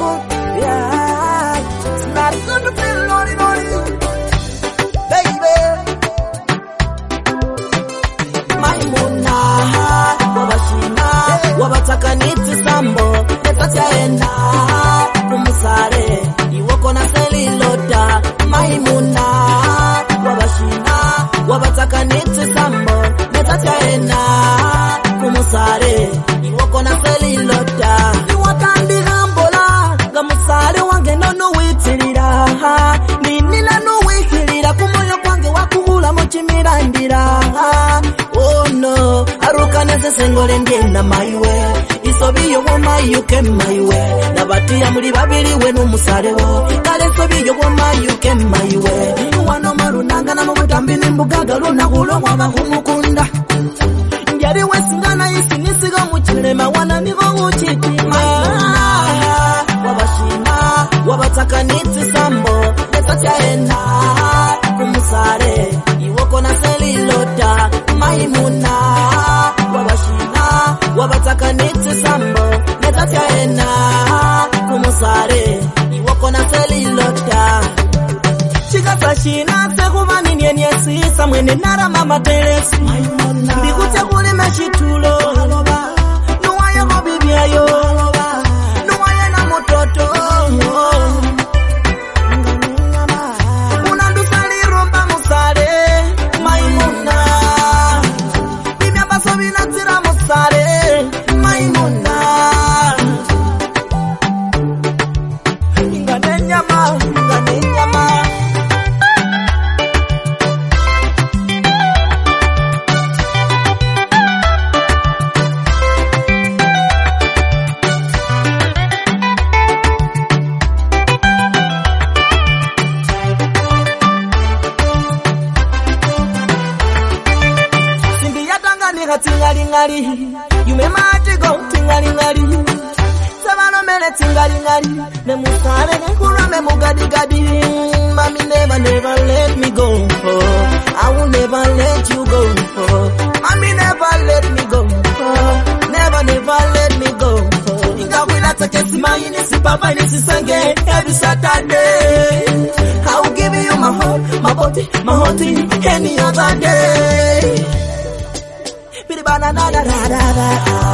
good. Yeah, it's not good to feel lonely, baby. Maimuna, wabashina, wabataka niti sambo, netachaenda, kumusare, iwoko na seliloda. Maimuna, wabashina, wabataka niti sambo, netachaenda, kumusare, iwoko na seliloda. Niwatandi gambola, gamusare wange nono witirira, ninila no wikirira, kumoyo kwange wakuhula mochimirandira. Oh no, aruka nese sengole ndienda my way. Isobiyo woma yuke my way. Nabatia muri babiri we n'umusarewo. Kale sobiyo woma yuke my way. Wano marunanga na mubutambi nimbugaga lunakulo mwabahumukunda. Njari wesingana isi nisiga mukirema wana nigo uchitima. Wabashima, wabataka niti sambo. Netachaenda, kumusare, iwoko na seliloda. Maimuna, wabashina, wabataka niti sambo. Netachaenda, kumusare, iwoko na seliloda. Chikasashina, sekubani nyenyesi, samwene nara mama teresi. Maimuna, ndikuche kuli meshitulo. Nuwaye mobibiayo, nuwaye na mototo. Unandusali rumba musare, Maimuna. Bimya baso binatira musare, Maimuna. Ingane nyama. Tingali-ngali, you may might go tingali-ngali. Savano mele tingali-ngali, ne musare ne kurame mugadi-gadi. Mommy never let me go. I will never let you go. Mommy never let me go. Never let me go. Inga wila takesi maini si papa ni si senge every Saturday. I will give you my heart, my body, my heart any other day. Banana da da da da.